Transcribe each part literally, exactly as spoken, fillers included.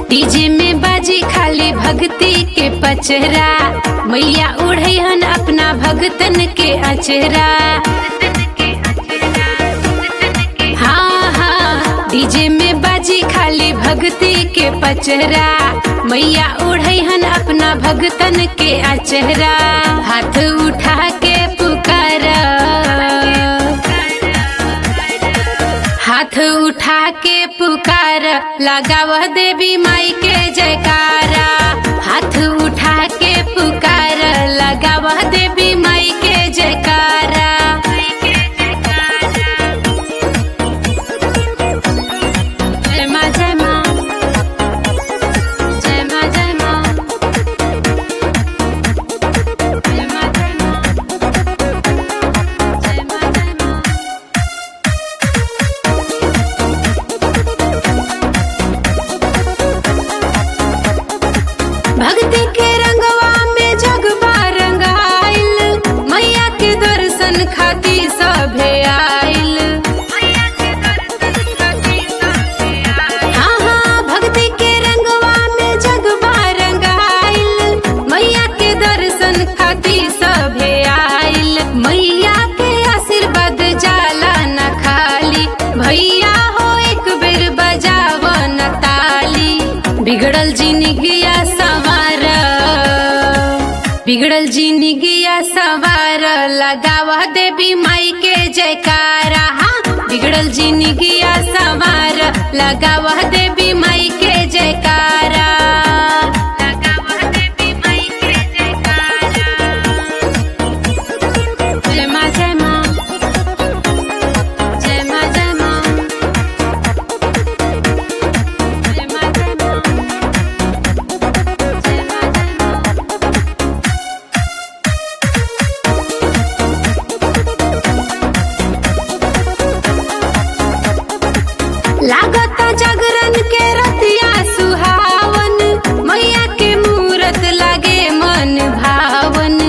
DJ में बाजी खाली भक्ति के पचरा, मैया उड़ैहन अपना भगतन के अचरा। हाँ हाँ डीजे में बाजी खाली भक्ति के पचरा, मैया उड़ैहन अपना भगतन के अचरा। हाथ उठा के पुकार, हाथ उठा के पुकार, लगावह देवी माई के जयकारा। हाथ उठा के पुकार, लगावह देवी माई के जयकारा। जय माँ जय माँ, जय माँ जय माँ, जय माँ जय माँ, जय माँ जय माँ। भक्ति के रंगवा में जगबा रंगाइल, मैया के दर्शन खातिर सभे आइल। हाँ हाँ भक्ति के रंगवा में जगबा रंगाइल, मैया के दर्शन खातिर सभे आइल। मैया के आशीर्वाद जाला न खाली, भैया हो एक बेर बजाव न ताली। बिगड़ल जिंदगिया सवार, बिगड़ल जिंदगिया सवार, लगावह देवी माई के जयकारा। हाँ बिगड़ल जिंदगिया सवार, लगावह देवी माई के जयकारा। लगावह देवी माई के जयकारा। जय माँ जय माँ, जय माँ जय माँ, जय माँ जय माँ, जय माँ जय माँ। लागत जागरण के रतिया सुहावन, मैया के मूरत लागे मन भावन।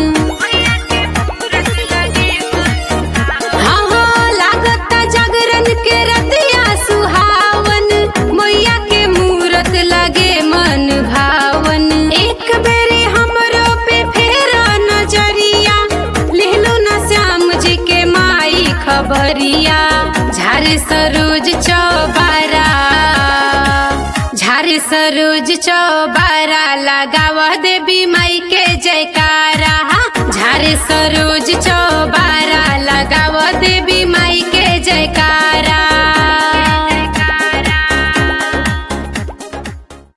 हाँ हाँ लागत जागरण के रतिया सुहावन, मैया के मूरत लागे मन भावन। एक बेरी हमरो पे फेरा नजरिया, लेहलो न श्याम जी के माई खबरिया। झारे सरोज चौबारा, झारे सरोज चौबारा, लगावह देवी माई के जयकारा। झारे सरोज चौबारा।